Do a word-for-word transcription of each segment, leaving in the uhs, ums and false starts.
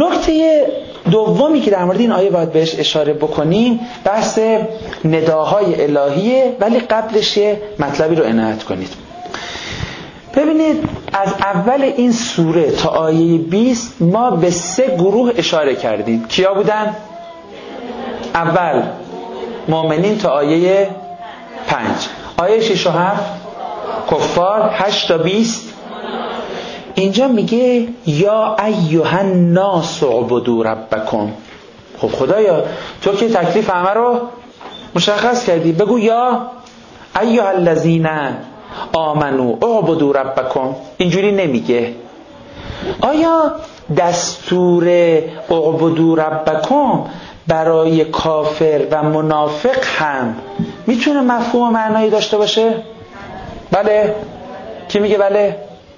نکته دومی که در مورد این آیه باید بهش اشاره بکنیم بحث نداهای الهیه، ولی قبلش یه مطلبی رو عنایت کنید. ببینید از اول این سوره تا آیه بیست ما به سه گروه اشاره کردیم. کیا بودن؟ اول مؤمنین تا آیه پنج، آیه شش و هفت کفار، هشت تا بیست. اینجا میگه یا ایها الناس اعبدوا ربکم. خب خدایا تو که تکلیف همه رو مشخص کردی، بگو یا ایها الذین آمنوا اعبدوا ربکم. اینجوری نمیگه. آیا دستور اعبدوا ربکم برای کافر و منافق هم میتونه مفهوم و معنایی داشته باشه؟ بله. کی میگه بله؟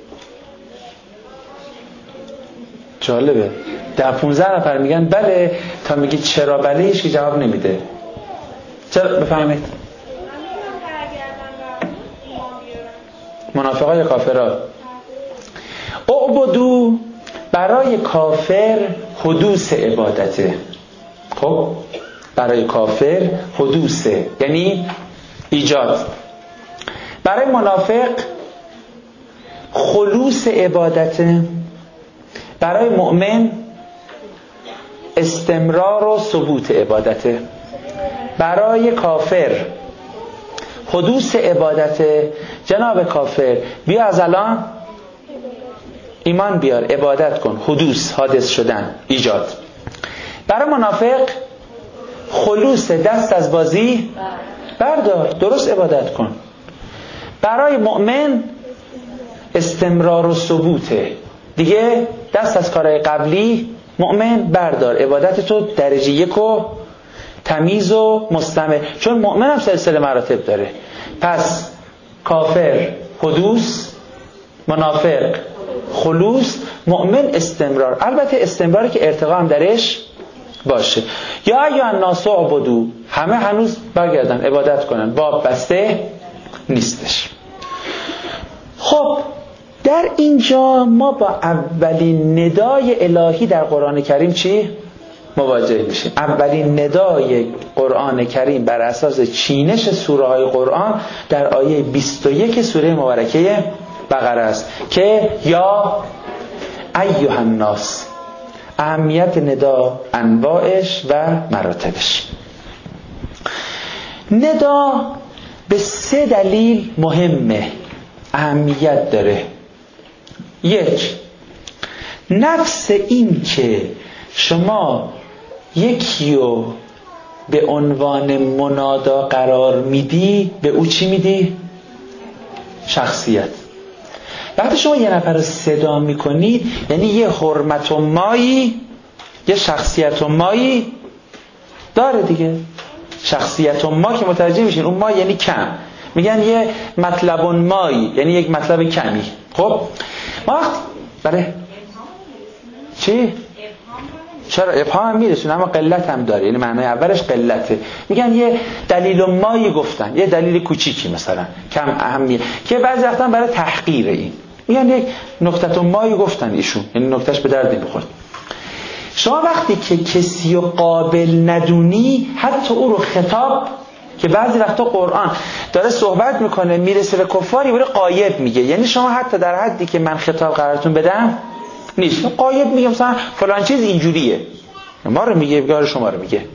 جالبه، ده پونزده نفر میگن بله، تا میگی چرا بله هیچ کی جواب نمیده. چرا؟ بفهمید. منافقا یا کافرها؟ اعبدو برای کافر حدوث عبادته. خب برای کافر حدوثه یعنی ایجاد، برای منافق خلوص عبادته، برای مؤمن استمرار و ثبوت عبادته. برای کافر حدوث عبادته. جناب کافر بیا از الان ایمان بیار، عبادت کن. حدوث حادث شدن، ایجاد. برای منافق خلوص، دست از بازی بردار، درست عبادت کن. برای مؤمن استمرار و ثبوته، دیگه دست از کارهای قبلی مؤمن بردار، عبادت تو درجه یک و تمیز و مستمر، چون مؤمن هم سلسله مراتب داره. پس کافر حدوث، منافق خلوص، مؤمن استمرار. البته استمراری که ارتقا هم درش باشه. یا یا الناس اعبدوا، همه هنوز برگردن عبادت کنن، باب بسته نیستش. خب در اینجا ما با اولین ندای الهی در قرآن کریم چی؟ مواجه میشیم. اولین ندای قرآن کریم بر اساس چینش سوره های قرآن در آیه بیست و یک سوره مبارکه بقره است که یا ایها الناس. اهمیت ندا، انواعش و مراتبش. ندا به سه دلیل مهمه، اهمیت داره. یک، نفس این که شما یکی رو به عنوان منادا قرار میدی، به او چی میدی؟ شخصیت. وقتی شما یه نفر رو صدا میکنید یعنی یه حرمت و مایی، یه شخصیت و مایی داره دیگه. شخصیت و ما که متوجه میشین، اون ما یعنی کم، میگن یه مطلب و مایی یعنی یک مطلب کمی. خب ما وقت بله چی؟ چرا ابهام هم میرسونه اما قلت هم داره، یعنی معنای اولش قلته. میگن یه دلیل و مایی گفتن، یه دلیل کوچیکی مثلا کم اهمیت، که بعضی وقتا برای تحقیر این میگن یک نکته و مایی گفتن ایشون، یعنی نکتهش به درد نمیخوره. شما وقتی که کسی رو قابل ندونی، حتی او رو خطاب، که بعضی وقتا قرآن داره صحبت میکنه میرسه به کفاری بوده قایب میگه، یعنی شما حتی در حدی که من خطاب قرارتون بدم نیست، قایب میگه مثلا فلان چیز اینجوریه، ما رو میگه بگار شما رو میگه.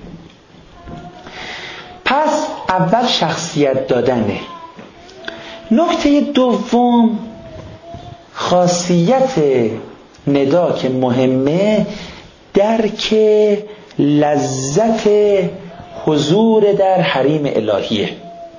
پس اول شخصیت دادنه. نکته دوم خاصیت ندا که مهمه، درک لذت حضور در حریم الهیه.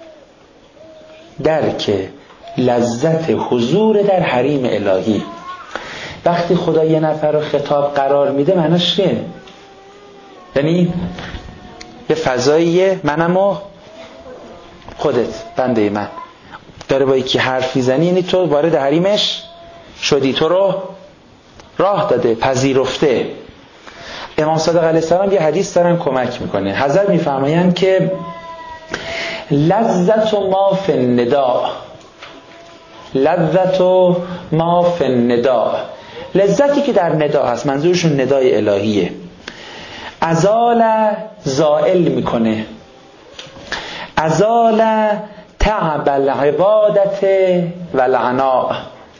درک لذت حضور در حریم الهی. وقتی خدا یه نفر رو خطاب قرار میده معناش چیه؟ یعنی یه فضاییه، منم و خودت، بنده من داره با یکی حرف میزنی، یعنی تو وارد حریمش شدی، تو رو راه داده، پذیرفته. امام صادق علیه السلام یه حدیث دارن کمک میکنه. حضرت میفرمایند که لذت ما فی النداء، لذت ما فی النداء، لذتی که در ندا هست، منظورشون ندای الهیه. ازال زائل میکنه، ازال تعب العبادت و العناء،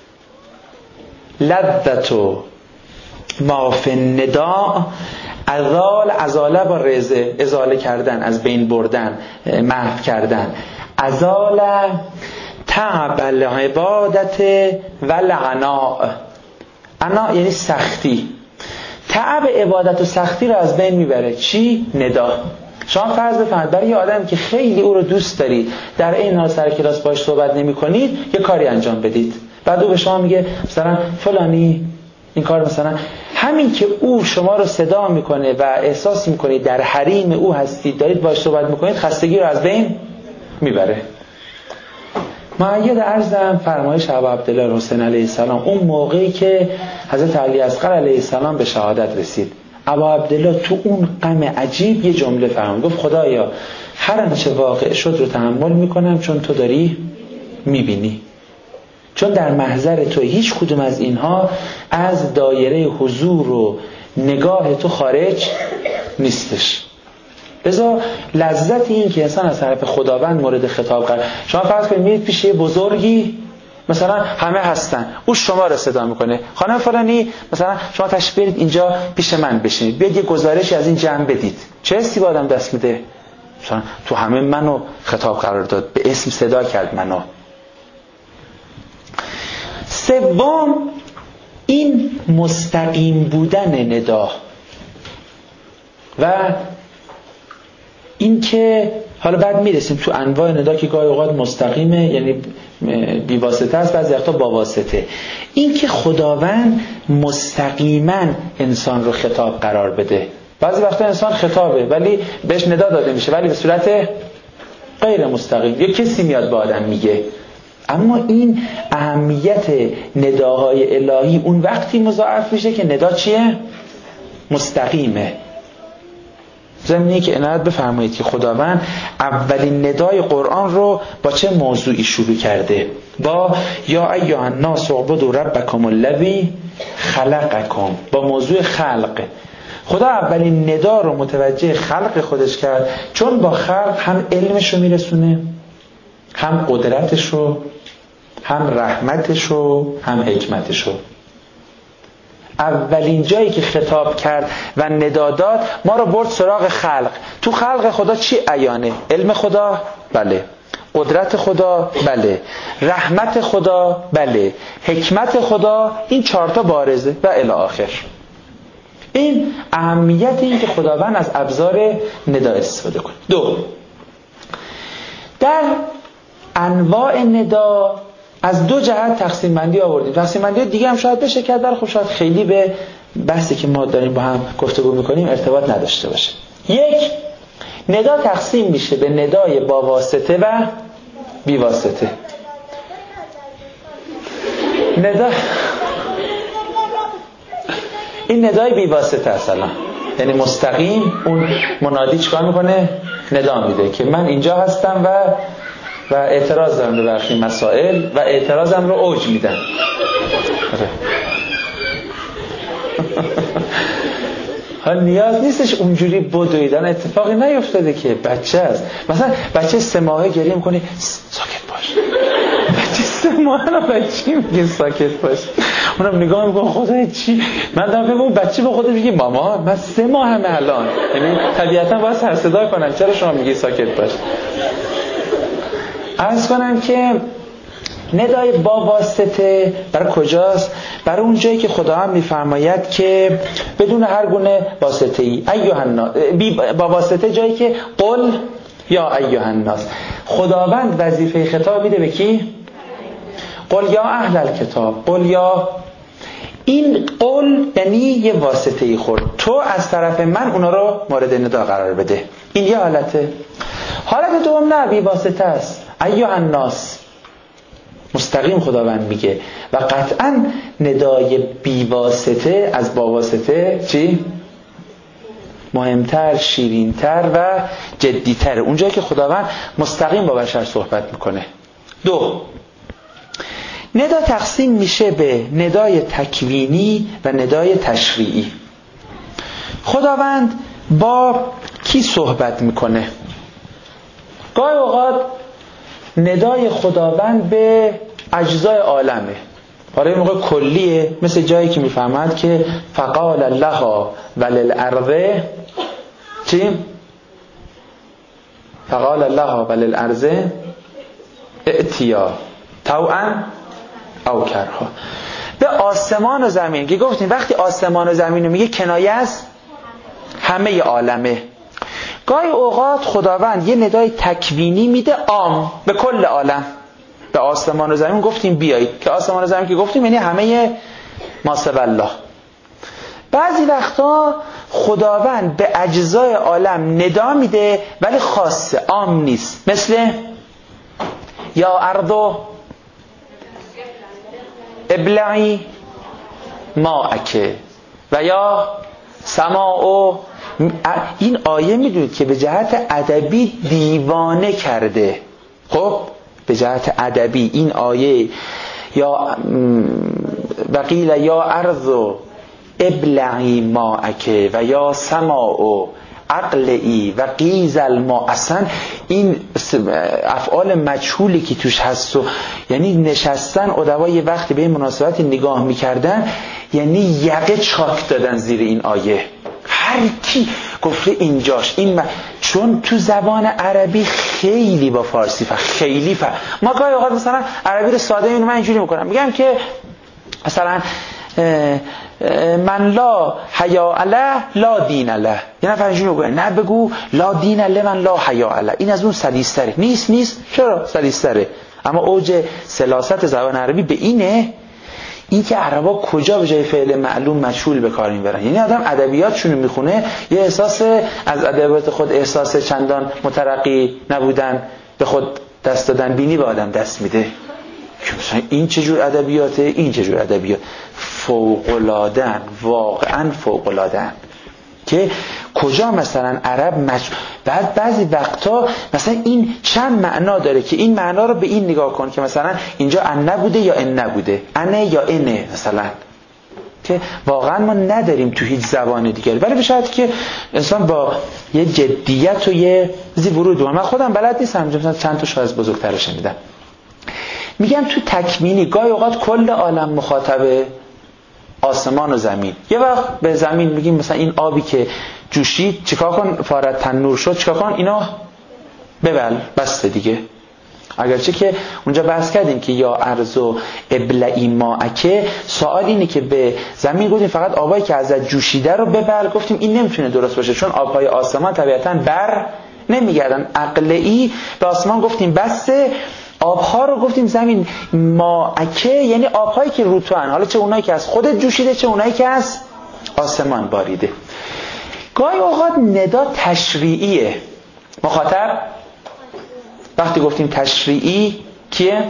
لذت ما فی النداء. ازال، ازاله با رزه، ازاله کردن، از بین بردن، محو کردن. ازال تعب العبادت و العناء. عناء یعنی سختی. تعب عبادت و سختی رو از بین میبره. چی؟ ندا. شما فرض بفرمایید برای یه آدمی که خیلی او رو دوست دارید، در این حال سر کلاس باهاش صحبت نمی‌کنید، یه کاری انجام بدید. بعد او به شما میگه مثلا فلانی این کار، مثلا همین که او شما رو صدا میکنه و احساس میکنید در حریم او هستید، دارید باهاش صحبت میکنید، خستگی رو از بین میبره. مؤید عرضم فرمایش ابا عبدالله حسین علیه السلام اون موقعی که حضرت علی اصغر علیه السلام به شهادت رسید، ابا عبدالله تو اون غم عجیب یه جمله فرمود، گفت خدایا هر آنچه واقع شد رو تحمل میکنم چون تو داری میبینی، چون در محضر تو هیچ کدوم از اینها از دایره حضور و نگاه تو خارج نیستش. لذا لذت این که انسان از طرف خداوند مورد خطاب قرار، شما فرض کنید میرید پیش یه بزرگی، مثلا همه هستن، او شما رو صدا میکنه، خانم فلانی مثلا شما تشریف برید اینجا پیش من بشینید، بیاید یه گزارشی از این جمع بدید. چه حسی به آدم دست میده؟ مثلا تو همه منو خطاب قرار داد، به اسم صدا کرد منو. سوم این مستقیم بودن ندا و این که حالا بعد میرسیم تو انواع ندا که گاهی اوقات مستقیمه یعنی بی واسطه است، بعضی وقتا با واسطه. این که خداوند مستقیما انسان رو خطاب قرار بده. بعضی وقتا انسان خطابه ولی بهش ندا داده میشه ولی به صورت غیر مستقیم، یه کسی میاد به آدم میگه. اما این اهمیت نداهای الهی اون وقتی مضاعف میشه که ندا چیه؟ مستقیمه. ضمنی که عنایت بفرمایید که خداوند اولین ندای قرآن رو با چه موضوعی شروع کرده؟ با یا ایها الناس اعبدوا ربکم الذی خلقکم، با موضوع خلق. خدا اولین ندا رو متوجه خلق خودش کرد، چون با خلق هم علمش رو میرسونه، هم قدرتش رو، هم رحمتش رو، هم حکمتش رو. اولین جایی که خطاب کرد و ندا داد ما رو برد سراغ خلق. تو خلق خدا چی عیانه؟ علم خدا؟ بله. قدرت خدا؟ بله. رحمت خدا؟ بله. حکمت خدا؟ این چهارتا بارزه و الی آخر. این اهمیت این که خداوند از ابزار ندا استفاده کنه. دو، در انواع ندا از دو جهت تقسیم بندی آوردیم. تقسیم بندی دیگه هم شاید بشه کرد، در خب شاید خیلی به بحثی که ما داریم با هم گفتگو میکنیم ارتباط نداشته باشه. یک، ندا تقسیم میشه به ندای با واسطه و بی واسطه. ندا این ندای بی واسطه اصلا، یعنی مستقیم اون منادی چیکار میکنه؟ ندا میده که من اینجا هستم و و اعتراض دارم به برخی مسائل و اعتراضم رو اوج میدن. حال نیاز نیستش اونجوری بدویدن، اتفاقی نیفتاده که بچه است. مثلا بچه سه ماهه گریه میکنه ساکت باش، بچه سه ماهه رو بچه میگه ساکت باش، اونم نگاه میکنه خدای چی؟ من دارم فکر اون بچه با خودش میگه ماما من سه ماهمه الان، یعنی طبیعتا باید سر صدا کنم چرا شما میگی ساکت باش. عرض کنم که ندای با واسطه برای کجاست؟ برای اون جایی که خدا هم میفرماید که بدون هر گونه واسطه ای ایها الناس، با واسطه جایی که قل یا ایها الناس، خداوند وظیفه خطاب میده به کی؟ قل یا اهل الکتاب، قل یا، این قل یعنی یه واسطه ای خورد، تو از طرف من اونا رو مورد ندا قرار بده. این یه حالته. حالت دوم نه، بی واسطه است. ایها الناس مستقیم خداوند میگه و قطعا ندای بی واسطه از با واسطه چی؟ مهمتر، شیرینتر و جدیتر، اونجایی که خداوند مستقیم با بشر صحبت میکنه. دو، ندا تقسیم میشه به ندای تکوینی و ندای تشریعی. خداوند با کی صحبت میکنه؟ گاهی اوقات ندای خداوند به اجزای عالمه، برای موقع کلیه، مثل جایی که میفهمد که فقال الله وللارض چی؟ فقال الله وللارض ائتیا طوعا او کرها. به آسمان و زمین که گفتیم وقتی آسمان و زمین رو میگه کنایه است همه عالمه. گاهی اوقات خداوند یه ندای تکوینی میده عام به کل عالم. به آسمان و زمین گفتیم بیایید، که آسمان و زمین که گفتیم یعنی همه ما سوی الله. بعضی وقتا خداوند به اجزای عالم ندا میده ولی خاصه، عام نیست. مثل یا ارض ابلعی ماءک و یا سماء. این آیه میدونید که به جهت ادبی دیوانه کرده. خب به جهت ادبی این آیه یا وقیل یا ارض ابلعی ماءک و یا سماء اقلعی و قیز الماء، اصلا این افعال مجهولی که توش هست و یعنی نشستن ادبا یه وقتی به این مناسبت نگاه میکردن یعنی یقه چاک دادن زیر این آیه. هر کی گفته اینجاش این م... چون تو زبان عربی خیلی با فارسی فرق خیلی فرق. ما گاهی اوقات مثلا عربی رو ساده اینو من اینجوری میکنم، میگم که مثلا من لا حیا علیه لا دین علیه. یه نفر اینجوری میگه نه بگو لا دین علیه من لا حیا علیه. این از اون سلیس‌تره. نیست نیست چرا سلیس‌تره؟ اما اوج سلاست زبان عربی به اینه، این که عربا کجا به جای فعل معلوم مجهول به کار میبرن. یعنی آدم ادبیاتشون رو میخونه یه احساس از ادبیات خود احساس چندان مترقی نبودن به خود دست دادن بینی به آدم دست میده که مثلا این چجور ادبیاته، این چجور ادبیات. فوق‌العاده‌ان، واقعا فوق‌العاده‌ان که کجا مثلا عرب مج... بعد بعضی وقتا مثلا این چند معنا داره که این معنا رو به این نگاه کن که مثلا اینجا ان نبوده یا ان نبوده، انه یا انه مثلا، که واقعا ما نداریم تو هیچ زبان دیگری. ولی به شرطی که انسان با یه جدیت و یه زی ورود. من خودم بلد نیستم، مثلا چند تا شاید بزرگتر شنیدم. میگم تو تکوینی گاهی اوقات کل عالم مخاطبه، آسمان و زمین. یه وقت به زمین میگیم مثلا این آبی که جوشید چیکار کن، فارد تنور شد چیکار کن، اینو ببل، بس دیگه. اگرچه که اونجا بحث کردیم که یا ارض و ابلعی ماءک، سوال اینه که به زمین گفتیم فقط آبایی که ازت جوشیده رو ببل، گفتیم این نمیتونه درست باشه چون آبهای آسمان طبیعتاً بر نمیگردن. اقلعی به آسمان گفتیم بسه، آبها رو گفتیم زمین. ماءکه یعنی آبهایی که رو تو ان، حالا چه اونایی که از خودت جوشیده چه اونایی که از آسمان باریده. گاهی اوقات ندا تشریعیه. مخاطب وقتی گفتیم تشریعی کیه؟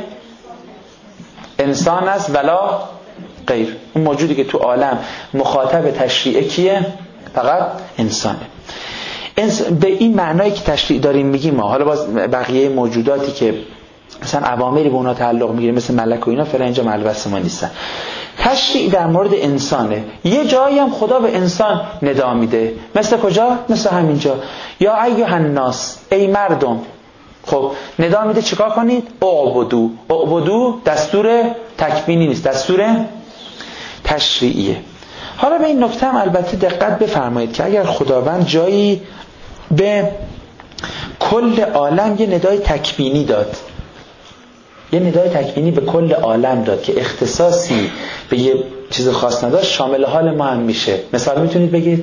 انسان است ولا غیر. اون موجودی که تو عالم مخاطب تشریعه کیه؟ فقط انسانه. به این معنایی که تشریع داریم میگیم ما. حالا باز بقیه موجوداتی که مثلا عواملی به اونا تعلق میگیره مثل ملک و اینا فعلا اینجا ملبس ما نیستن. تشریع در مورد انسانه. یه جایی هم خدا به انسان ندا میده. مثل کجا؟ مثل همینجا. یا ایها الناس، ای مردم. خب ندا میده چیکار کنید؟ اعبدو. اعبدو دستور تکوینی نیست، دستور تشریعیه. حالا به این نکته هم البته دقت بفرمایید که اگر خداوند جایی به کل عالم یه ندای تکوینی داد، یه ندای تکوینی به کل عالم داد که اختصاصی به یه چیز خاص نداشت، شامل حال ما هم میشه. مثال میتونید بگید؟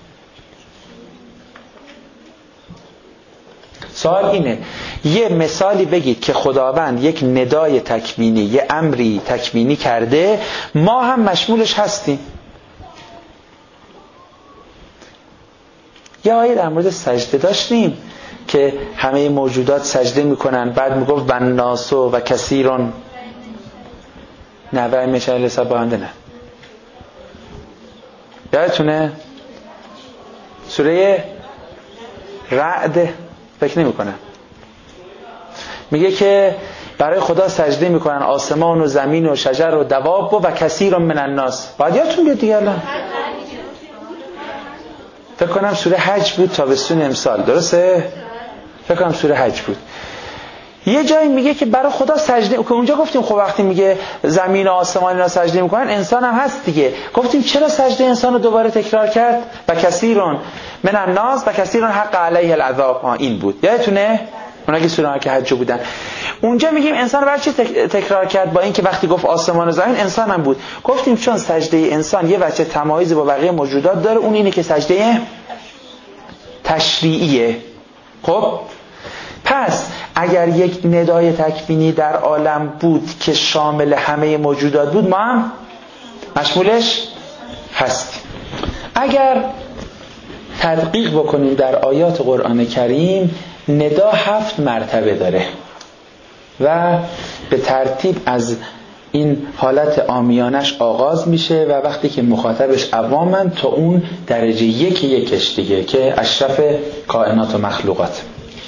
سوال اینه یه مثالی بگید که خداوند یک ندای تکوینی، یه امری تکوینی کرده ما هم مشمولش هستیم. یه آیه در مورد سجده داشتیم که همه موجودات سجده میکنن، بعد میگفت والناسو و کثیرون نوع میشن لسا باهنده. نه یادتونه سوره رعد فکر نمی کنم میگه که برای خدا سجده میکنن آسمان و زمین و شجر و دواب و, و کثیر من الناس. باید یادتون بیاد دیگه. الان فکر کنم سوره حج بود تابستون امسال، درسته؟ فکر کنم سوره حج بود. یه جایی میگه که برای خدا سجده، که اونجا گفتیم خب وقتی میگه زمین و آسمان اینا سجده میکنن انسان هم هست دیگه، گفتیم چرا سجده انسان رو دوباره تکرار کرد؟ و کثیرون من الناس و کثیرون حق علیه العذاب. ها این بود، یادتونه؟ اونا که سوره که حج بودن اونجا میگیم انسان رو برای چی تکرار کرد؟ با اینکه وقتی گفت آسمان و زمین انسان هم بود. گفتیم چون سجده انسان یه وجه تمایز با بقیه موجودات داره، اون اینه که سجده تشریعیه. خب پس اگر یک ندای تکوینی در عالم بود که شامل همه موجودات بود، ما هم مشمولش هستیم. اگر تدقیق بکنیم در آیات قرآن کریم، ندا هفت مرتبه داره و به ترتیب از این حالت عامیانش آغاز میشه و وقتی که مخاطبش عوامن تا اون درجه یک یکش دیگه که اشرف کائنات و مخلوقات.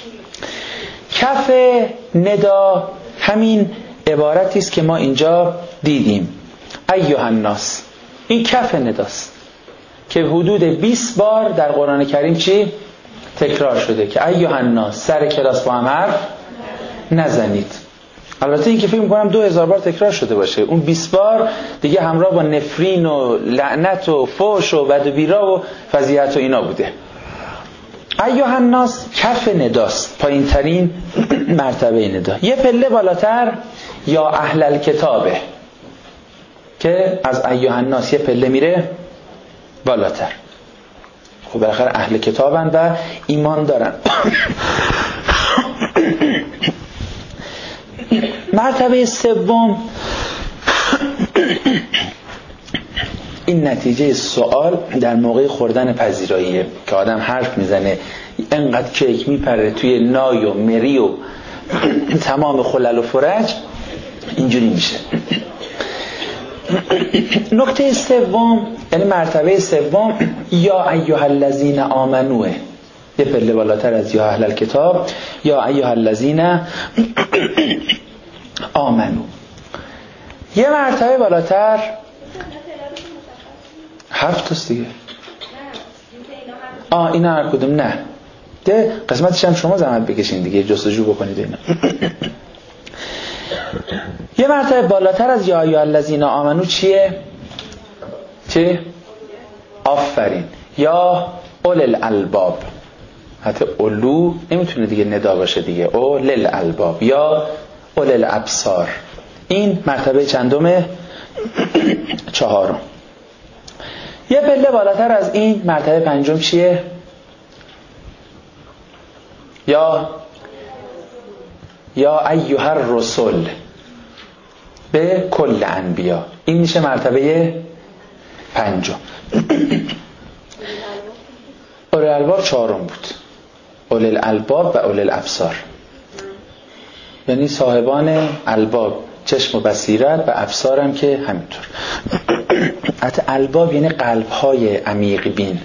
کف ندا همین عبارتی است که ما اینجا دیدیم، ایها الناس. این کف نداست که حدود بیست بار در قرآن کریم چی؟ تکرار شده که ایها الناس. سر کلاس با هم حرف نزنید. البته این که فکر می‌کنم دو هزار بار تکرار شده باشه، اون بیست بار دیگه همراه با نفرین و لعنت و فحش و بد و بیرا و فضیحت و اینا بوده. ایها الناس کف نداست، پایین ترین مرتبه ندا. یه پله بالاتر یا اهل الکتابه که از ایها الناس یه پله میره بالاتر. خب بالاخره اهل کتابن و ایمان دارن. مرتبه سوم، این نتیجه سوال در موقع خوردن پذیراییه که آدم حرف میزنه انقدر کیک میپره توی نای و مری و تمام خلل و فرج، اینجوری میشه. نکته سوم، یعنی مرتبه سوم، یا ایها الذین آمنو، یه پله بالاتر از یا اهل الکتاب، یا ایها الذین آمنو. یه مرتبه بالاتر هفت است دیگه. آه اینا هر کدوم نه ده قسمتش هم شما زحمت بکشین دیگه، جستجو بکنید اینا. یه مرتبه بالاتر از یا ایها الذین آمنو چیه؟ چه؟ آفرین. یا اول الالباب. حتی اولو نمیتونه دیگه ندا باشه دیگه، اول الالباب یا اول الابصار. این مرتبه چندمه؟ چهارم. یه پله بالاتر از این مرتبه پنجم چیه؟ یا یا ایها الرسل به کل انبیا. این میشه مرتبه پنجم. اول الالباب چهارم بود، اول الالباب و اول الابصار، یعنی صاحبان الباب، چشم و بصیرت، و ابصار هم که همینطور. حتی الباب یعنی قلب‌های عمیق بین.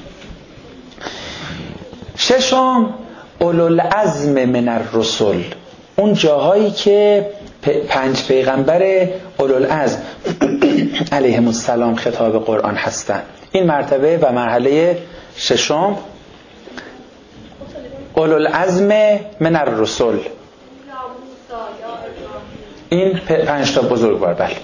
ششم اولوالعزم من الرسل، اون جاهایی که پنج پیغمبر اولوالعزم علیهم السلام خطاب قرآن هستن. این مرتبه و مرحله ششم اولوالعزم من الرسل. این پنج تا بزرگوار. بله.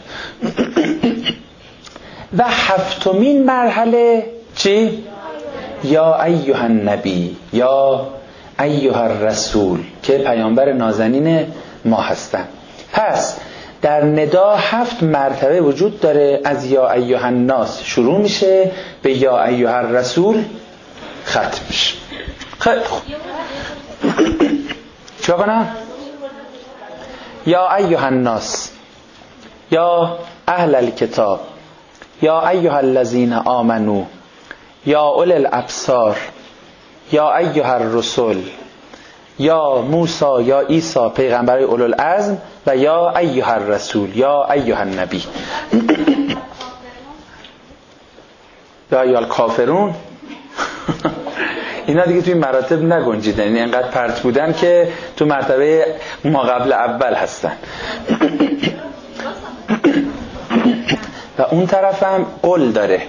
و هفتمین مرحله چی؟ یا ایها النبی یا ایها الرسول که پیامبر نازنین ما هستن. پس در ندا هفت مرتبه وجود داره. از یا ایها الناس شروع میشه، به یا ایها الرسول ختم میشه. خیلی خوب. چرا کنم؟ یا ایها الناس، یا اهل الکتاب، یا ایها الذین آمنو، یا اول الابصار، یا ایها الرسل، یا موسی، یا عیسی پیغمبرای اولوالعزم، و یا ایها الرسول، یا ایها النبی. یا ایها الکافرون. اینا دیگه توی مراتب نگنجیدن، یعنی انقدر پرت بودن که تو مرتبه ما قبل اول هستن. و اون طرف هم قل داره.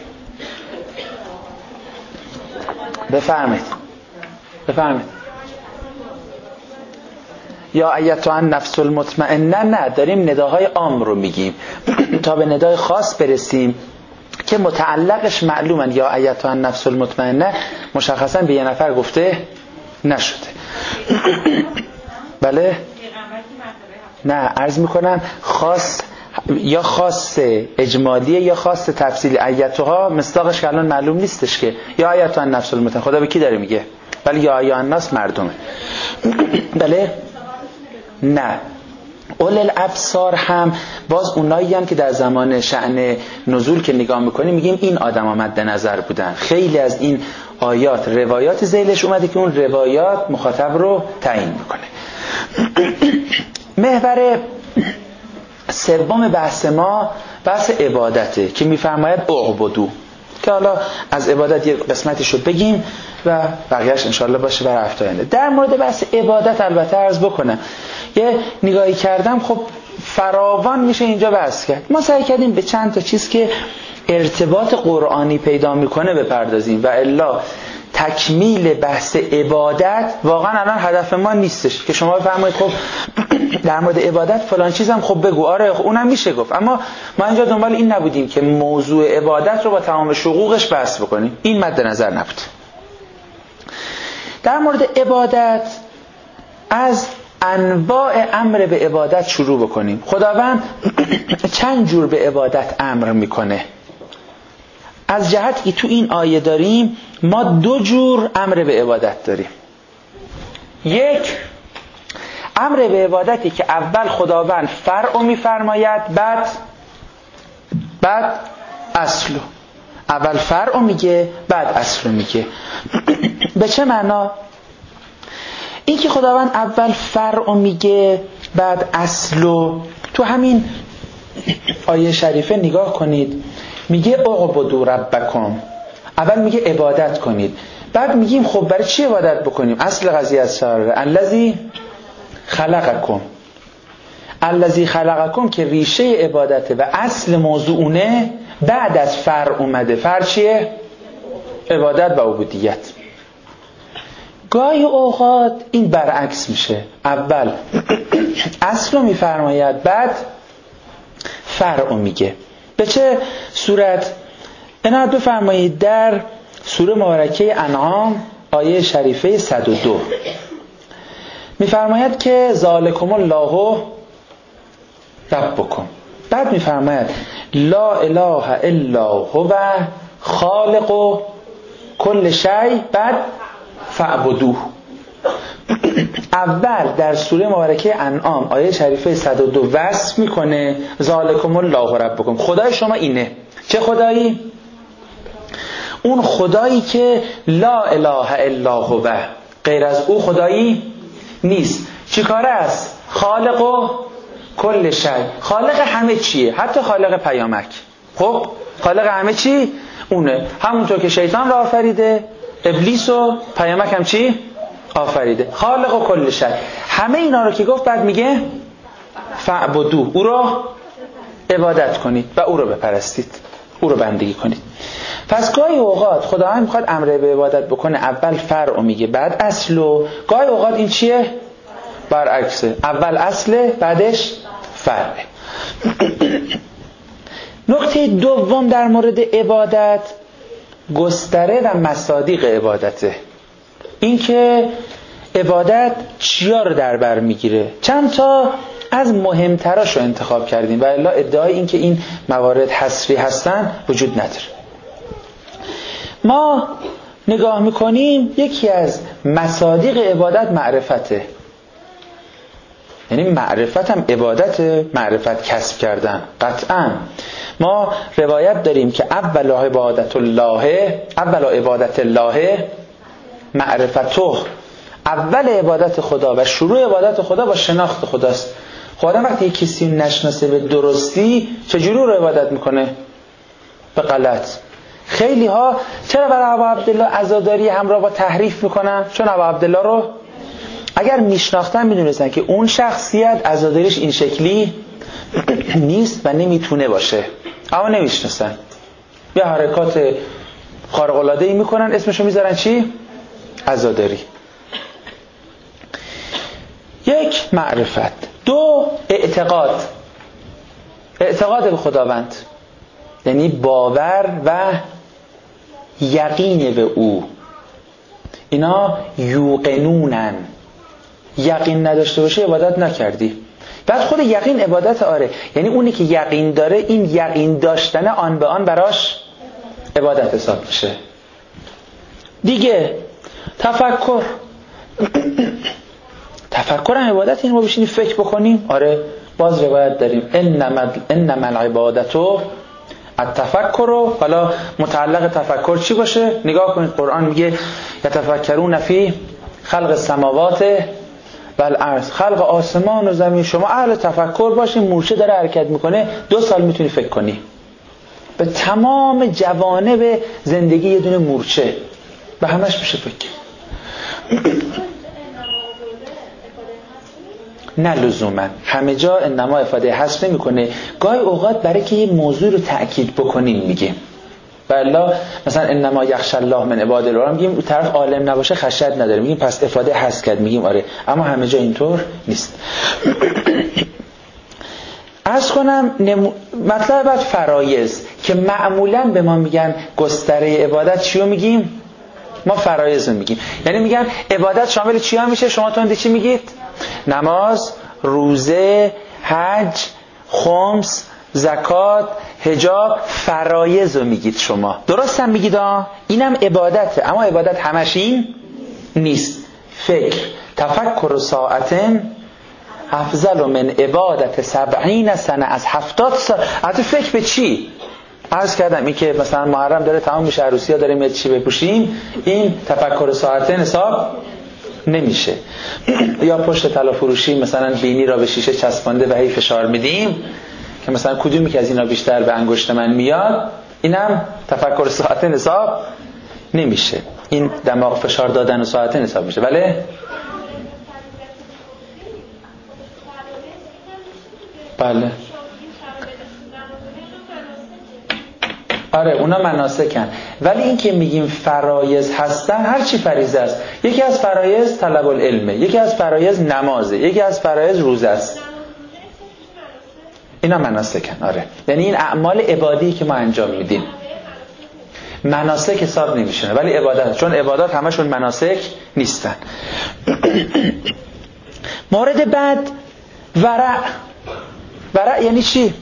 بفرمید بفرمید. یا ایتها النفس المطمئنه، نه داریم نداهای عام رو میگیم تا به ندای خاص برسیم که متعلقش معلومن. یا ایتها النفس المطمئنه مشخصا به یه نفر گفته نشده. بله نه عرض میکنم خاص یا خاص اجمالیه یا خاص تفصیلی. ایتها مصداقش که الان معلوم نیستش که یا ایتها النفس المطمئنه خدا به کی داره میگه، ولی یا ایها الناس مردمه. بله نه اول الابصار هم باز اونایی هم که در زمان شأن نزول که نگاه میکنیم میگیم این آدم ها مد نظر بودن. خیلی از این آیات روایات ذیلش اومده که اون روایات مخاطب رو تعیین میکنه. محور سوم بحث ما بحث عبادته که میفرماید اعبدو، که حالا از عبادت یک قسمتیشو بگیم و بقیهش انشالله باشه برای هفته آینده. در مورد بحث عبادت البته عرض بکنم یه نگاهی کردم، خب فراوان میشه اینجا بحث کرد. ما سعی کردیم به چند تا چیز که ارتباط قرآنی پیدا میکنه بپردازیم و الا تکمیل بحث عبادت واقعا الان هدف ما نیستش که شما بفرمایید خب در مورد عبادت فلان چیزم خب بگو، آره اونم میشه گفت، اما ما اینجا دنبال این نبودیم که موضوع عبادت رو با تمام شقوقش بحث بکنیم. این مد نظر نبود. در مورد عبادت از انواع امر به عبادت شروع بکنیم. خداوند چند جور به عبادت امر میکنه؟ از جهتی که تو این آیه داریم ما دو جور امر به عبادت داریم. یک امر به عبادتی که اول خداوند فرع میفرماید بعد بعد اصل. اول فرع میگه بعد اصل میگه. به چه معنا؟ این که خداوند اول فرع میگه بعد اصل، تو همین آیه شریفه نگاه کنید، میگه اعبدوا ربکم، اول میگه عبادت کنید، بعد میگیم خب برای چی عبادت بکنیم؟ اصل قضیه از سر الذی خلقکم، الذی خلقکم که ریشه عبادته و اصل موضوع اونه، بعد از فرع اومده. فرع چیه؟ عبادت و عبودیت. گاهی اوقات این برعکس میشه، اول اصل رو میفرماید بعد فرع رو میگه. به چه صورت؟ عنایت بفرمایید در سوره مبارکه انعام آیه شریفه صد و دو میفرماید که ذالکم الله ربکم، بعد میفرماید لا اله الا هو خالق کل شیء، بعد فاعبدوه. اول در سوره مبارکه انعام آیه شریفه صد و دو وصف میکنه ذالکم الله ربکم، خدای شما اینه. چه خدایی؟ اون خدایی که لا اله الا هو، غیر از او خدایی نیست. چی کاره است؟ خالق و کل شی، خالق همه چیه، حتی خالق پیامک. خب خالق همه چی اونه، همونطور که شیطان را آفریده، ابلیس و پیامک هم چی آفریده. خالق و کل شی، همه اینا رو که گفت بعد میگه فاعبدوه، او رو عبادت کنید و او رو بپرستید، او رو بندگی کنید. پس گاهی اوقات خداوند میخواد امر به عبادت بکنه، اول فرع میگه بعد اصل، و گاهی اوقات این چیه؟ برعکسه، اول اصل بعدش فرع. نکته دوم در مورد عبادت گستره و مصادیق عبادته. این که عبادت چیا رو در بر میگیره. چند تا از مهمتراش رو انتخاب کردیم و الا ادعای این که این موارد حصری هستن وجود نداره. ما نگاه میکنیم یکی از مصادیق عبادت معرفته، یعنی معرفت هم عبادت، معرفت کسب کردن. قطعا ما روایت داریم که اول عبادت الله اول عبادت الله معرفته، اول عبادت خدا و شروع عبادت خدا با شناخت خداست. خدا وقتی یک کسی نشناسه به درستی چجوری رو عبادت میکنه؟ به غلط. خیلی ها چرا برای ابا عبدالله عزاداری همراه با تحریف میکنن؟ چون ابا عبدالله رو اگر میشناختن میدونستن که اون شخصیت عزاداریش این شکلی نیست و نمیتونه باشه، اما نمیشناسن، یه حرکات خارق العاده ای میکنن، اسمشو میذارن چی؟ عزاداری. یک، معرفت. دو، اعتقاد. اعتقاد به خداوند یعنی باور و یقین به او. اینا یوقنونن. یقین نداشته باشه عبادت نکردی. بعد خود یقین عبادت، آره، یعنی اونی که یقین داره، این یقین داشتن آن به آن براش عبادت حساب میشه. دیگه تفکر. تفکر هم عبادت، این ما بشینیم فکر بکنیم. آره، باز روایت داریم انما انما العبادتو التفکر. حالا متعلق تفکر چی باشه؟ نگاه کنید قرآن میگه یتفکرون فی خلق السماوات و الارض، خلق آسمان و زمین. شما اهل تفکر باشین، مورچه داره حرکت میکنه، دو سال میتونی فکر کنی به تمام جوانب زندگی یه دونه مورچه، به همش میشه فکر. نه لزوما همه جا انما افاده حذف نمیکنه. گاهی اوقات برای که یه موضوع رو تأکید بکنیم میگیم. والله مثلا انما یخشى الله من عباد الله، میگیم اون طرف عالم نباشه خشیت نداره، میگیم پس افاده حذف کرد، میگیم آره، اما همه جا اینطور نیست. عرض کنم نمو... مطلب بعد فرایض که معمولا به ما میگن گستره عبادت، چیو میگیم؟ ما فرایض رو میگیم. یعنی میگن عبادت شامل چی ها میشه؟ شما تونده چی میگید؟ نماز، روزه، حج، خمس، زکات، حجاب، فرایض رو میگید شما. درست هم میگید ها؟ اینم عبادته، اما عبادت همش این نیست. فکر، تفکر ساعتن افضل من عبادت سبعین سنه، از هفتاد سال. حتی فکر به چی؟ عرض کردم این که مثلا محرم داره تمام میشه، عروسی ها داریم میاد چی بپوشیم، این تفکر ساعتن حساب نمیشه. یا پشت طلا فروشی مثلا بینی را به شیشه چسبانده و هی فشار میدیم که مثلا کدومی که از اینا بیشتر به انگشت من میاد، اینم تفکر ساعتن حساب نمیشه. این دماغ فشار دادن و ساعتن حساب میشه. بله بله آره، اونا مناسکن. ولی این که میگیم فرایض هستن، هر چی فریضه است. یکی از فرایض طلب العلمه، یکی از فرایض نمازه، یکی از فرایض روزه است. اینا مناسکن. آره، یعنی این اعمال عبادی که ما انجام میدیم مناسک حساب نمیشونه، ولی عبادت، چون عبادات همشون مناسک نیستن. مورد بعد ورع. ورع یعنی چی؟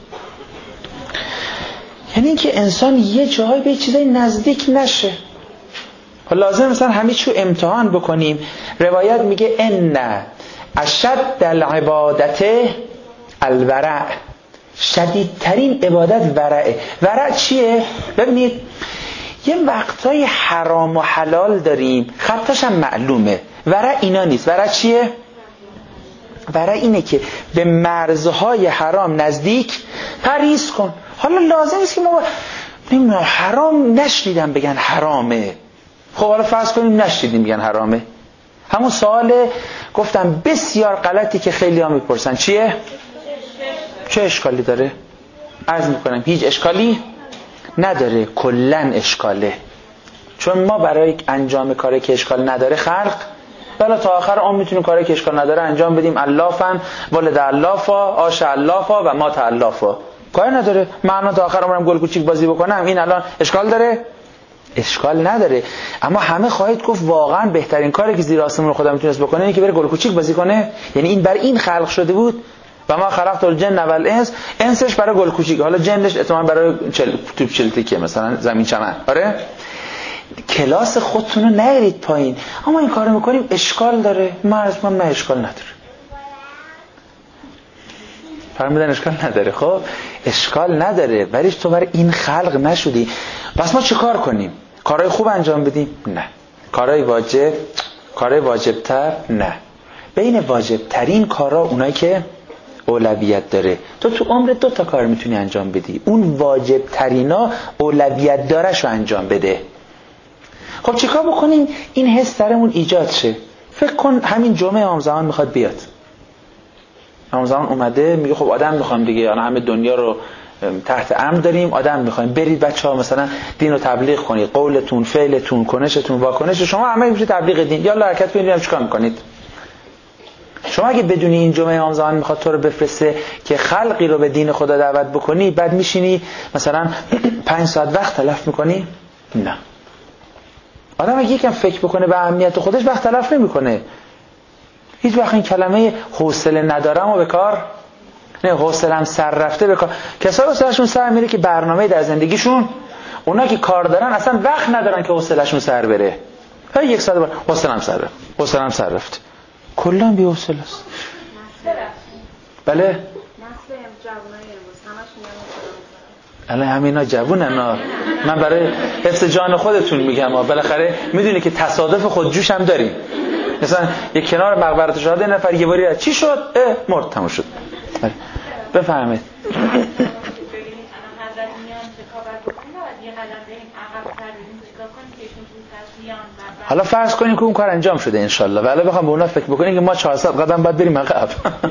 یعنی این که انسان یه جایی به چیزای نزدیک نشه. لازم مثلا همه چیو امتحان بکنیم. روایت میگه ان اشد العبادت الورع، شدیدترین عبادت ورعه. ورع چیه؟ ببینید یه وقتای حرام و حلال داریم، خطاش هم معلومه. ورع اینا نیست. ورع چیه؟ ورع اینه که به مرزهای حرام نزدیک پرهیز کن. حالا لازم نیست که ما نمیدونم حرام نشنیدم بگن حرامه. خب حالا فرض کنیم نشنیدیم بگن حرامه. همون سوال گفتم بسیار غلطی که خیلی ها میپرسن، چیه؟ چه اشکالی داره؟ عرض میکنم هیچ اشکالی نداره، کلن اشکاله. چون ما برای انجام کاری که اشکال نداره خلق بلا تا آخر عمر میتونیم کاری که اشکال نداره انجام بدیم. اللافن ولد اللافا آش اللافا و مات اللافا، کاری نداره. معنا تا آخر عمرم گل کوچیک بازی بکنم، این الان اشکال داره؟ اشکال نداره. اما همه خواهید گفت واقعا بهترین کاری که زیر آسمون خدا میتونست بکنه اینه که بره گل کوچیک بازی کنه. یعنی این بر این خلق شده بود. و ما خلقت الجن و الانس، انسش برای گل کوچیک، حالا جنش احتمالاً برای چل... توپ چلتیکه مثلا زمین چمن. آره، کلاس خودتون رو نگیرید پایین. اما این کارو میکنیم اشکال داره. ما از ما نه اشکال نداره. فرمودن اشکال نداره. خب اشکال نداره، ولی تو برای این خلق نشدی. پس ما چه کار کنیم؟ کارهای خوب انجام بدیم؟ نه. کارهای واجب؟ کارهای واجبتر؟ نه. بین واجب ترین کارا اونایی که اولویت داره. تو تو عمر دو تا کار میتونی انجام بدی، اون واجب ترینا اولویت دارش رو انجام بده. خب چیکار بکنیم این حس درمون ایجاد شه؟ فکر کن همین جمعه امام زمان میخواد بیاد، امام زمان اومده میگه خب آدم میخوام دیگه، الان همه دنیا رو تحت امر داریم، آدم میخوایم، برید بچه‌ها مثلا دین رو تبلیغ کنید، قولتون، فعلتون، کنشتون، واکنش شما همه میشه تبلیغ دین، یالا حرکت کنید. چیکار میکنید شما اگه بدونی این جمعه امام زمان میخواد تو رو بفرسته که خلقی رو به دین خدا دعوت بکنی، بعد میشینی مثلا پنج ساعت وقت تلف میکنی؟ نه. آدم اگه یکم فکر بکنه به اهمیت خودش وقت تلف نمیکنه. هیچ وقت این کلمه حوصله ندارم و به کار نه، حوصله‌ام سر رفته به کار. کسایی حوصله‌شون سر میره که برنامه در زندگیشون، اونا که کار دارن اصلا وقت ندارن که حوصله‌شون سر بره. هی یک ساعت بعد حوصله‌ام سر رفت، حوصله‌ام سر رفت. کلا بی حوصله است. بله. نسل جوانای امروز همشون الان همینا جوونن. من برای حفظ جان خودتون میگم، بالاخره میدونی که تصادف خودجوش هم داریم. مثلا یک کنار مقبره شهدا نفر یه باری چی شد؟ اه مرد، تموم شد. بفهمید. حالا فرض کنیم که اون کار انجام شده انشالله، ولی بخوام به اونا فکر بکنیم که ما چهارصد قدم باید بریم عقب.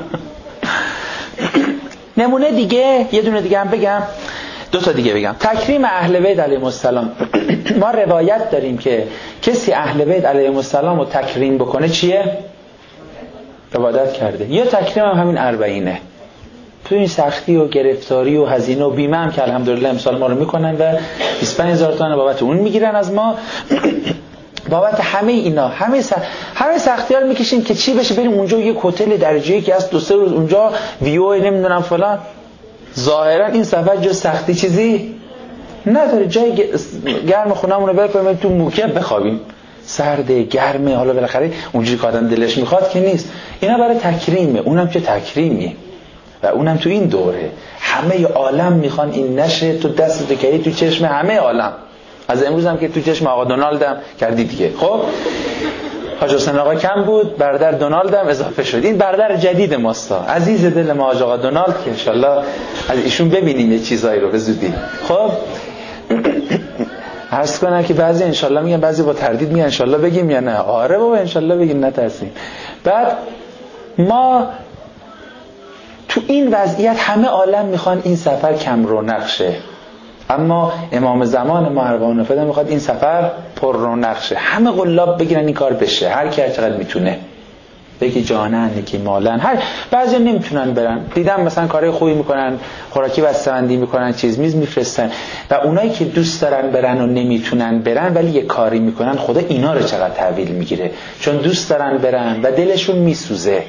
نمونه دیگه، یه دونه دیگه هم بگم، دو تا دیگه بگم. تکریم اهل بیت علیهم السلام. ما روایت داریم که کسی اهل بیت علیهم السلام رو تکریم بکنه چیه؟ عبادت کرده. یا تکریم هم همین اربعینه. تو این سختی و گرفتاری و هزینه و بیمه هم که الحمدلله امسال ما رو میکنن و بیست و پنج هزار تومان بابت اون میگیرن از ما، بابت همه اینا، همه سخت... همه سختی‌ها رو میکشیم که چی بشه؟ بریم اونجا یک هتل درجه‌ای که از دو سه روز اونجا ویو نمیدونم فلان. ظاهرا این سفر جز سختی چیزی نداره. جای گرم خونمون رو بریم تو موکب بخوابیم، سرده گرمه، حالا بالاخره اونجوری که آدم دلش میخواد که نیست. اینا برای تکریمه. اونم چه تکریمی، و اونم تو این دوره همه عالم میخوان این نشه. تو دست تو کردی تو چشم همه عالم. از امروز هم که تو چشم آقا دونالد هم کردی دیگه. خب حاج حسین آقا کم بود، برادر دونالد هم اضافه شد. این برادر جدید ماستا، عزیز دل ما آقا دونالد، که انشالله از ایشون ببینیم یه چیزایی رو به زودی. خب عرض کنم که بعضی انشالله میگن، بعضی با تردید میگن انشالله بگیم یا نه. آره بابا انشالله بگیم، نترسیم. بعد ما تو این وضعیت همه عالم میخوان این سفر کم رونق شه، اما امام زمان ما اروان فدا میخواد این سفر پر رونق شه. همه قلاب بگیرن این کار بشه، هر کی هر چقدر میتونه، یکی جانن یکی مالن. هر بعضی نمیتونن برن، دیدم مثلا کارهای خوبی میکنن، خوراکی بسته‌بندی میکنن، چیز میز میفرستن، و اونایی که دوست دارن برن و نمیتونن برن ولی یه کاری میکنن، خدا اینا رو چقدر تحویل میگیره، چون دوست دارن برن و دلشون میسوزه،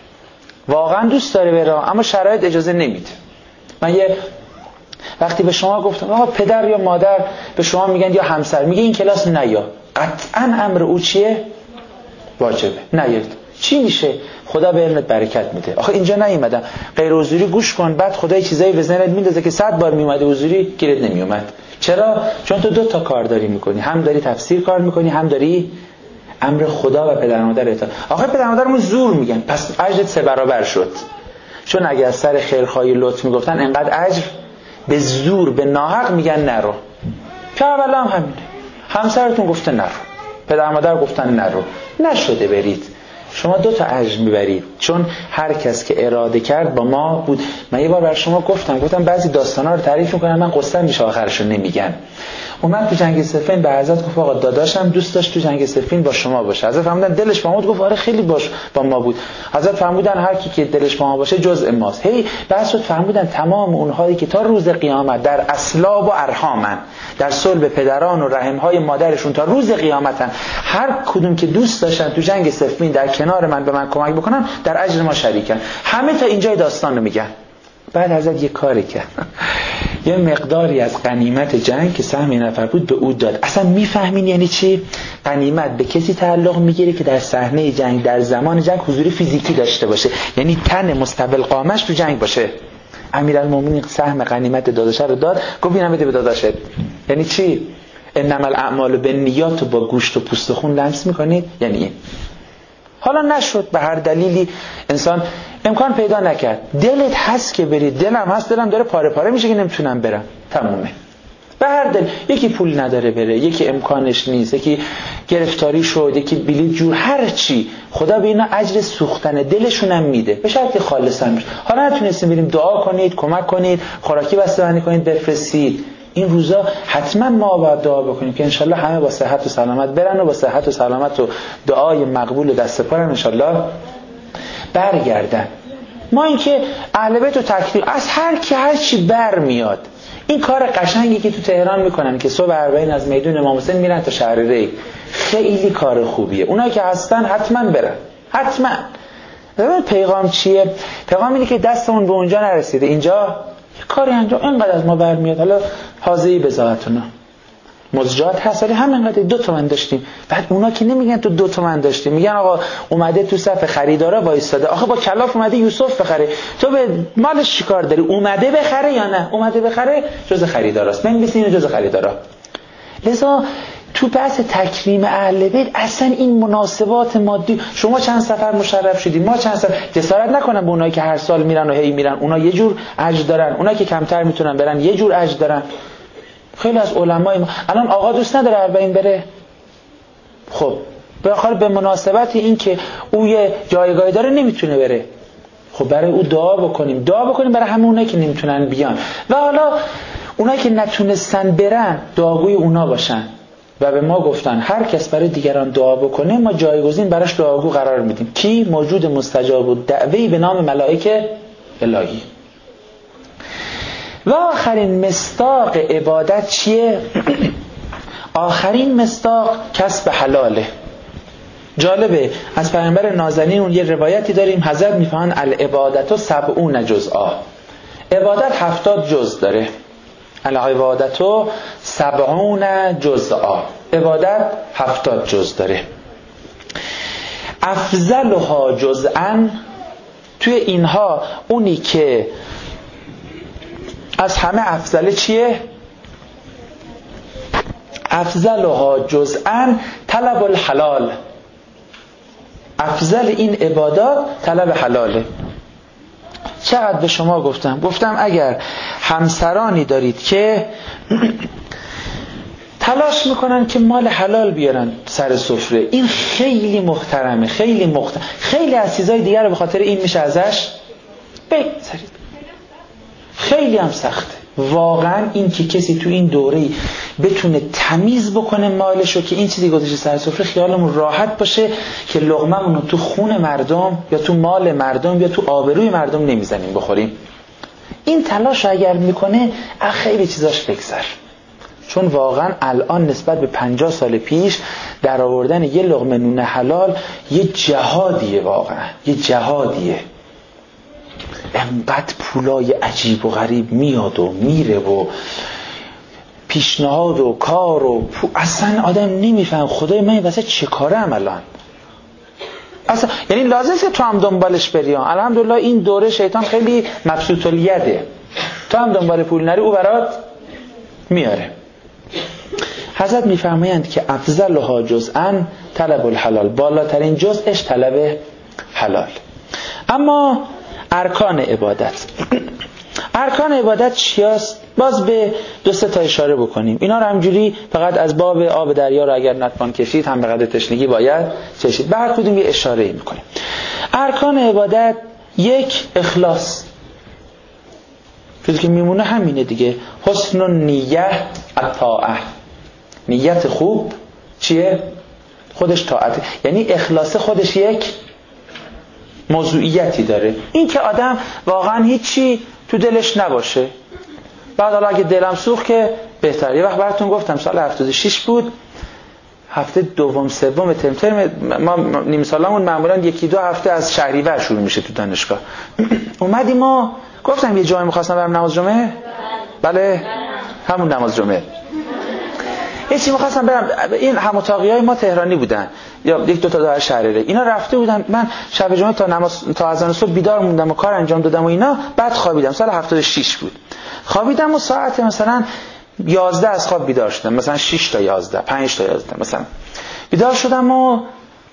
واقعا دوست داره بره اما شرایط اجازه نمیده. من یه وقتی به شما گفتم آقا پدر یا مادر به شما میگن یا همسر میگه این کلاس نیا، قطعا امر او چیه؟ واجبه، نیاید. چی میشه؟ خدا به علمت برکت میده. آخه اینجا نیومدم غیر حضوری گوش کن، بعد خدا چیزایی به ذهنت میندازه که صد بار میومده حضوری گیرت نمیومد. چرا؟ چون تو دو تا کار داری میکنی، هم داری تفسیر کار میکنی، هم داری امر خدا و پدر مادر اطاعت. آخه پدر مادرمون زور میگن، پس اجرت سه برابر شد. چون اگه از سر خیرخواهی لطف میگفتن انقدر اجر، به زور به ناحق میگن نرو. که اولا هم همینه، همسرتون گفته نرو، پدر مادر گفتن نرو، نشده برید، شما دو تا اجر میبرید، چون هر کس که اراده کرد با ما بود. من یه بار بر شما گفتم گفتم بعضی داستانا رو تعریف میکنن من قصه میشه آخرشو نمیگن. اومد تو جنگ صفین به حضرت گفت آقا داداشم دوست داشت تو جنگ صفین با شما باشه. حضرت فرمودن دلش با ما بود؟ گفت آره خیلی باش با ما بود. حضرت فرمودن هر کی که دلش با ما باشه جزء ماست. هی بعد شد فرمودن تمام اونهایی که تا روز قیامت در اسلاب و ارحامن، در صلب پدران و رحمهای مادرشون تا روز قیامتن، هر کدوم که دوست داشتن تو جنگ صفین در کنار من به من کمک بکنن در اجر ما شریکن. همه تا اینجای داستان رو میگن. بعد حضرت یه کاری کرد، یه مقداری از غنیمت جنگ که سهم نفر بود به او داد. اصلا میفهمین یعنی چی؟ غنیمت به کسی تعلق میگیره که در صحنه جنگ در زمان جنگ حضور فیزیکی داشته باشه، یعنی تن مستقل قامش تو جنگ باشه. امیرالمومنین سهم غنیمت داداشه رو داد، گفت اینم بده به داداشت. یعنی چی؟ انما الاعمال بالنیات، با گوشت و پوست و خون لمس میکنید، یعنی این. حالا نشد به هر دلیلی انسان امکان پیدا نکرد، دلت هست که بری، دلم هست، دلم داره پاره پاره میشه که نمیتونم برم، تمومه. به هر دل، یکی پول نداره بره، یکی امکانش نیست، یکی گرفتاری شد، یکی بلیط جور، هر چی، خدا به اینا اجر سوختن دلشون هم میده به شرطی خالصا میشه. حالا نتونستیم بریم دعا کنید، کمک کنید، خوراکی بسته‌بندی کنید، بفرستید. این روزا حتما ما باید دعا بکنیم که انشالله همه با صحت و سلامت برن و با صحت و سلامت و دعای مقبول و دست پارن انشالله برگردن. ما اینکه اهل بیت و تکفیر از هر کی هر چی بر میاد، این کار قشنگی که تو تهران میکنن که صبح اربعین از میدون امام حسین میرن تا شهر ری، خیلی کار خوبیه. اونایی که هستن حتما برن، حتما. ببین پیغام چیه؟ پیغام اینه که دستمون به اونجا نرسیده، اینجا کاری انجام، اینقدر از ما برمیاد، حالا حاضری بذاتونا مزجات هست، ولی همینقدر دو تومن داشتیم. بعد اونا که نمیگن تو دو تومن داشتیم، میگن آقا اومده تو صف خریدارا وایساده. آخه با کلاف اومده یوسف بخره، تو به مالش چیکار داری؟ اومده بخره یا نه؟ اومده بخره جز خریداراست، بنویسین اینو جز خریدارا. لذا تو بحث تکریم اهل بیت اصلا این مناسبات مادی، شما چند سفر مشرف شدید، ما چند سفر، جسارت نکنن به اونایی که هر سال میرن و هی میرن، اونا یه جور اجر دارن، اونایی که کمتر میتونن برن یه جور اجر دارن. خیلی از علمای ما الان آقا دوست نداره اربعین بره، خب به آخر به مناسبت این که او یه جایگاهی داره نمیتونه بره، خب برای او دعا بکنیم، دعا بکنیم برای همه اونایی که نمیتونن بیان، و حالا اونایی که نتونستن برن دعاگوی اونا باشن و به ما گفتن هر کس برای دیگران دعا بکنه ما جایگزین براش دعاگو قرار میدیم. کی؟ موجود مستجاب الدعوی به نام ملائکه الهی. و آخرین مصداق عبادت چیه؟ آخرین مصداق کسب حلاله. جالبه از پیامبر نازنین اون یه روایتی داریم، حضرت میفهمن العبادت سبعون جزءا، عبادت هفتاد جز داره. العبادت سبعون جزءا، عبادت هفتاد جز داره. افضلها جزءا، توی اینها اونی که از همه افضل چیه؟ افضلها جزءا طلب الحلال. افضل این عبادات طلب حلاله. چقدر به شما گفتم گفتم اگر همسرانی دارید که تلاش میکنن که مال حلال بیارن سر سفره، این خیلی محترمه، خیلی محترم. خیلی از چیزای دیگر رو به خاطر این میشه ازش بگذرید، خیلی هم سخته واقعا. این که کسی تو این دوره بتونه تمیز بکنه مالشو که این چیزی گذاشته سر سفره، خیالمون راحت باشه که لقمه‌مون رو تو خون مردم یا تو مال مردم یا تو آبروی مردم نمیزنیم بخوریم. این تلاش اگر میکنه خیلی چیزاش بگذر، چون واقعا الان نسبت به پنجاه سال پیش در آوردن یه لقمه نون حلال یه جهادیه، واقعا یه جهادیه. انقدر پولای عجیب و غریب میاد و میره و پیشنهاد و کار و پول. اصلا آدم نمیفهم خدای من واسه چه کاره ام الان اصلا. یعنی لازمه که تو هم دنبالش بری. الحمدلله این دوره شیطان خیلی مبسوط الیده، تو هم دنبال پول نری او برات میاره. حضرت میفرمایند که افضلها جزءا طلب الحلال، بالاترین جزءش طلب حلال. اما ارکان عبادت، ارکان عبادت چیاست؟ باز به دو سه تا اشاره بکنیم. اینا رو همجوری فقط از باب آب دریا رو اگر نتوان کشید هم به قدر تشنگی باید چشید، به هر کدوم یه اشاره ای میکنیم. ارکان عبادت، یک، اخلاص. چیزی که میمونه همینه دیگه، حسن النیه الطاعه. نیت خوب چیه؟ خودش طاعته. یعنی اخلاص خودش یک موضوعیتی داره، این که آدم واقعا هیچی تو دلش نباشه. بعد حالا اگه دلم سوخت که بهتره. یه وقت براتون گفتم سال هفتاد و شش بود، هفته دوم سوم ترم ترم ما نیم سالمون معمولا یکی دو هفته از شهریور شروع میشه تو دانشگاه. اومدیم ما گفتم یه جایی می‌خواستم برم نماز جمعه، بله همون نماز جمعه. یه چی می‌خواستم برم، این هم اتاقیای ما تهرانی بودن یا یک دو تا دو شهرره، اینا رفته بودن. من شب جمعه تا نماز تا اذان صبح بیدار موندم و کار انجام دادم و اینا، بعد خوابیدم. سال هفتاد و شش بود. خوابیدم و ساعت مثلا یازده از خواب بیدار شدم، مثلا شش تا یازده، پنج تا یازده مثلا بیدار شدم و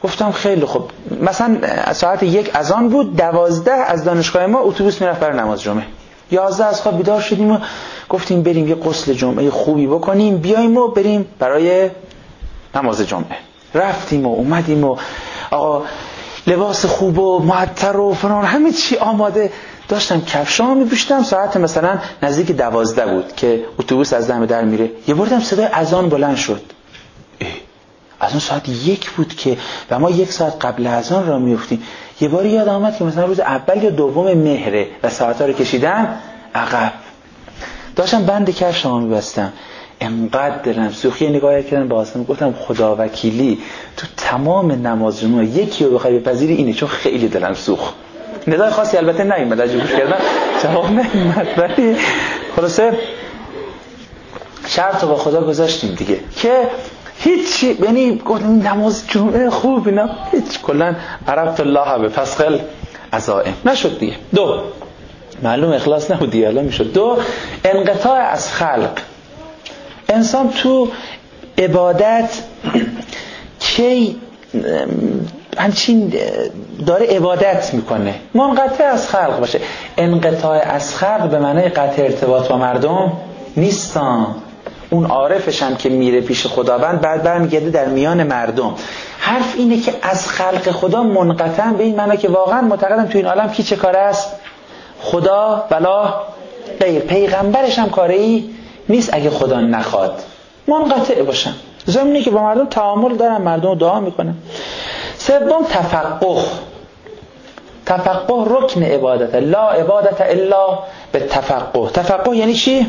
گفتم خیلی خوب. مثلا ساعت یک اذان بود، دوازده از دانشگاه ما اتوبوس میرفت برای نماز جمعه. یازده از خواب بیدار شدیم و گفتیم بریم یه غسل جمعه خوبی بکنیم بیایم و بریم برای نماز جمعه. رفتیم و اومدیم و آقا لباس خوب و معطر و فلان همه چی آماده داشتم، کفشام میپوشیدم. ساعت مثلا نزدیک دوازده بود که اتوبوس از دم در میره. یه بردم صدای اذان بلند شد. از اون ساعت یک بود که و ما یک ساعت قبل اذان را میفتیم. یه باری یاد آمد که مثلا روز اول یا دوم مهره و ساعت‌ها رو کشیدم عقب. داشتم بند کفشمو میبستم، انقدر دلم سوخت. یه نگاهی کردم با آسمون، گفتم خدا وکیلی تو تمام نماز جمعه یکی رو بخوای بپذیری اینه، چون خیلی دلم سوخت. ندای خاصی البته نیومد، عجبوش کردم جواب نیومد، ولی خلاصه شرط رو با خدا گذاشتیم دیگه که هیچ، یعنی گفتم نماز جمعه خوب اینا هیچ، کلا عرفت الله به فسخل عزائم نشد دیگه. دو، معلوم اخلاص نبود دیگه، الان میشد. دو، انقطاع از خلق. انسان تو عبادت کی همچین داره عبادت میکنه منقطع از خلق باشه. انقطاع از خلق به معنی قطع ارتباط با مردم نیستن. اون عارفش هم که میره پیش خداوند بعد برمیگرده در میان مردم. حرف اینه که از خلق خدا منقطع، به این معنی که واقعا معتقدم تو این عالم کی چه کاره است؟ خدا ولا غیر. پیغمبرش هم کاره ای نیست اگه خدا نخواد. منقطع باشن. زمینی که با مردم تعامل دارن، مردم دعا میکنن. سوم، تفقه. تفقه رکن عبادت. لا عبادت الا به تفقه. تفقه یعنی چی؟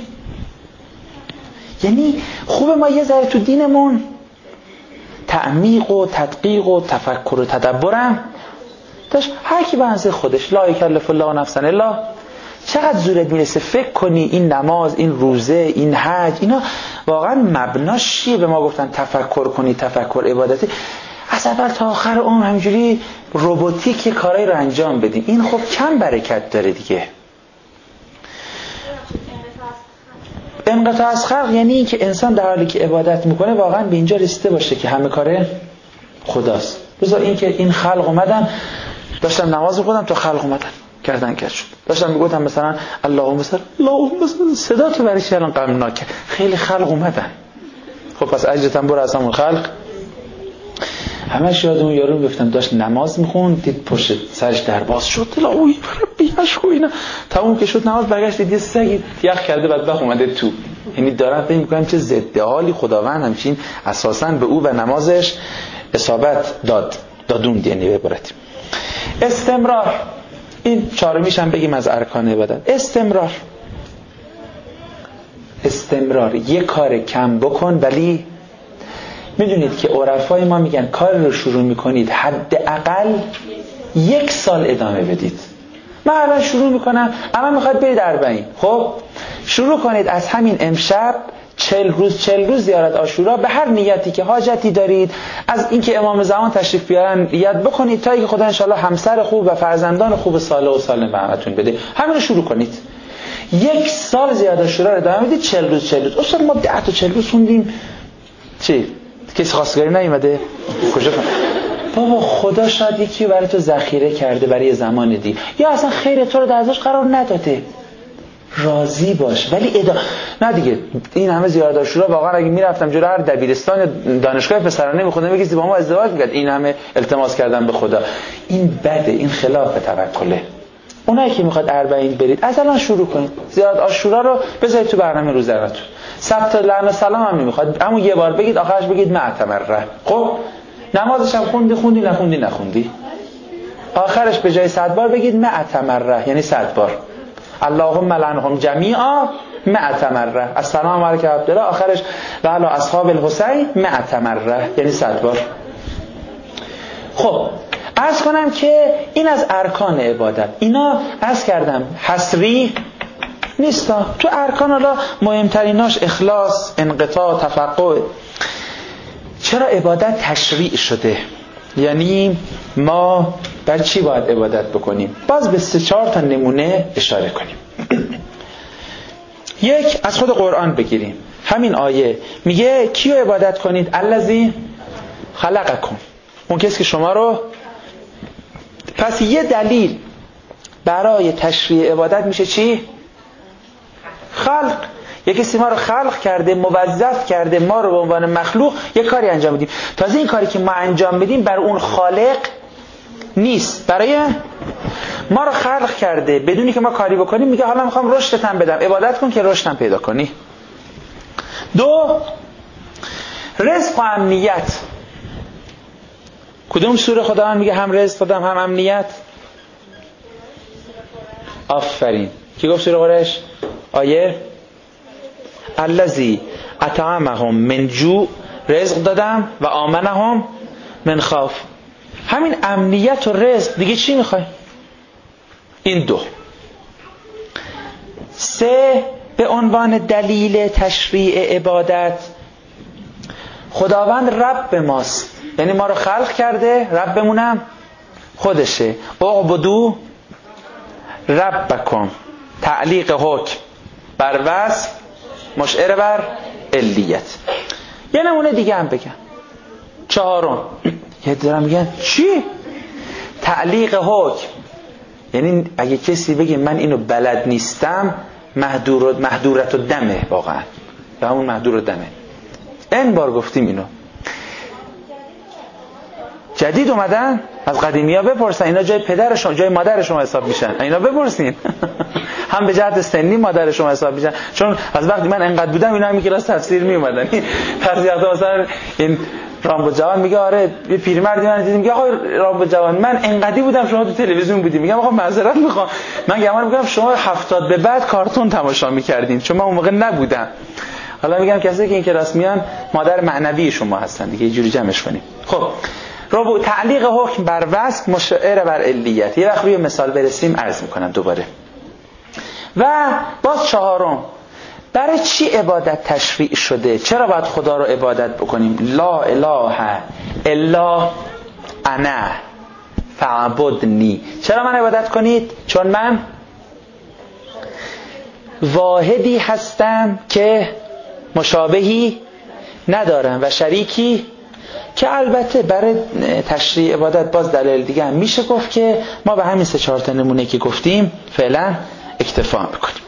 یعنی خوبه ما یه ذره تو دینمون تعمیق و تدقیق و تفکر و تدبرم داشت. هر کی به اندازه خودش، لا یکلف الله نفسا الا. چقدر زورت میرسه فکر کنی این نماز، این روزه، این حج، اینا واقعا مبناش چیه؟ به ما گفتن تفکر کنی، تفکر عبادتی. از اول تا آخر عمر همینجوری رباتیک کارایی رو انجام بدیم، این خب کم برکت داره دیگه. انقطاع از خلق یعنی این که انسان در حالی که عبادت میکنه واقعا به اینجا رسیده باشه که همه کاره خداست. بذار این که این خلق اومدن، داشتم نماز میخوندم تا خلق اومدن کردن کرد شد. داشتم میگفتم مثلا اللهم صل اللهم صل، صدا تو برای چی الان غمناکه؟ خیلی خلق اومدن. خب پس اجرتم برو از همون خلق. همش یاد اون یارو میگفتم داشت نماز میخوند، دید پشت سرش در باز شد، اوی بیاش خو اینا. تموم که شد نماز، برگشت دید یه سگ یخ کرده بدبخت اومده تو. یعنی دارم فکر میکنم چه ضد حالی خداوند همچین اساساً به او و نمازش اصابت داد دادوند. یعنی به عبارتی استمرار. این چهارمیش هم بگیم از ارکان عبادت. استمرار. استمرار یه کار کم بکن، ولی میدونید که عرفای ما میگن کار رو شروع میکنید حداقل یک سال ادامه بدید. من الان شروع میکنم، اما میخواد برید اربعین، خب شروع کنید از همین امشب چل روز چل روز زیارت عاشورا به هر نیتی که حاجتی دارید، از اینکه امام زمان تشریف بیارن نیت بکنید تا اینکه خدا انشالله همسر خوب و فرزندان خوب صالح و سالم به همتون بده. همین رو شروع کنید. یک سال زیارت عاشورا رو ادامه بدید، چل روز چل روز. اصلا ما ده تا چل روز خوندیم چی؟ کسی خواستگاری نیومده؟ کجا کنم؟ بابا خدا شاید یکی برای تو ذخیره کرده برای زمان دی، یا اصلا خیر تو رو در ازش قرار نداده. راضی باش، ولی ادا نه دیگه. این همه زیارت عاشورا واقعا اگه میرفتم جلو هر دبیرستان دانشگاه پسرانه میخوندم میگه با ما ازدواج میکرد، این همه التماس کردن به خدا. این بده، این خلاف توکله. اونایی که میخواد اربعین برید از الان شروع کنید. زیارت عاشورا رو بذارید تو برنامه روزانه‌تون. سبت لعن سلام هم نمیخواد، اما یه بار بگید، آخرش بگید معتمره. خب نمازش هم خوندی خوندی نخوندی نخوندی، آخرش به جای صد بار بگید معتمره، یعنی صد بار. اللهم لعنهم جمیعا معتمره. السلام علیک عبدالله، آخرش و علی اصحاب الحسین معتمره، یعنی صد بار. خب عرض کنم که این از ارکان عبادت. اینا عرض کردم حصری نیستا. تو ارکان حالا مهمتریناش اخلاص، انقطاع، تفقه. چرا عبادت تشریع شده؟ یعنی ما بر چی باید عبادت بکنیم؟ باز به سه چهار تا نمونه اشاره کنیم. یک، از خود قرآن بگیریم. همین آیه میگه کیو عبادت کنید؟ الذی خلقکم. اون کسی که شما رو. پس یه دلیل برای تشریع عبادت میشه چی؟ خلق. یک کسی ما رو خلق کرده، موظف کرده ما رو به عنوان مخلوق یک کاری انجام بدیم. تازه این کاری که ما انجام بدیم بر اون خالق نیست، برای ما رو خلق کرده بدونی که ما کاری بکنیم. میگه حالا میخوام رشدت هم بدم، عبادت کن که رشدم پیدا کنی. دو، رزق و امنیت. کدوم سوره خداوند میگه هم رزق دادم هم امنیت؟ آفرین. کی گفت سوره قریش؟ آیه الذی اطعمهم من جوع، رزق دادم، و آمنهم من خوف. همین امنیت و رزق، دیگه چی میخوای؟ این دو. سه، به عنوان دلیل تشریع عبادت، خداوند رب ماست، یعنی ما رو خلق کرده، ربمونم خودشه. اعبدوا ربکم، تعلیق حکم بر وصف مشعر بر علیت. یه نمونه دیگه هم بگم. چهارم، یه دارم میگن چی؟ تعلیق حکم، یعنی اگه کسی بگه من اینو بلد نیستم، محدور محدورت و دمه، واقعا یا همون محدور و دمه. این بار گفتیم اینو. جدید اومدن از قدیمی ها بپرسن، اینا جای پدر شما جای مادر شما حساب میشن، اینا بپرسین. هم به جهت سنی مادر شما حساب میشن، چون از وقتی من انقدر بودم اینا هم کلاس تفسیر می اومدن. پس یاد مثلا این رامبو جوان میگه آره یه پیرمردی من دیدم، میگه آقا رامبو جوان من انقدی بودم شما تو تلویزیون بودی. میگم آقا معذرت میخوام، من گمان میگم شما هفتاد به بعد کارتون تماشا میکردین، چون من اون موقع نبودم. حالا میگم کسی که این کلاس میان مادر معنوی شما هستن دیگه، یه جوری جمعش کنیم. خب ربو تعلیق حکم بر وصف مشعر بر علیت. یه وقت روی مثال برسیم عرض میکنم دوباره. و باز چهارم، برای چی عبادت تشریع شده؟ چرا باید خدا رو عبادت بکنیم؟ لا اله الا انا فاعبدنی. چرا من عبادت کنید؟ چون من واحدی هستم که مشابهی ندارم و شریکی، که البته برای تشریع عبادت باز دلیل دیگه هم میشه گفت که ما به همین سه چهار تا نمونه که گفتیم فعلا اکتفا میکنیم.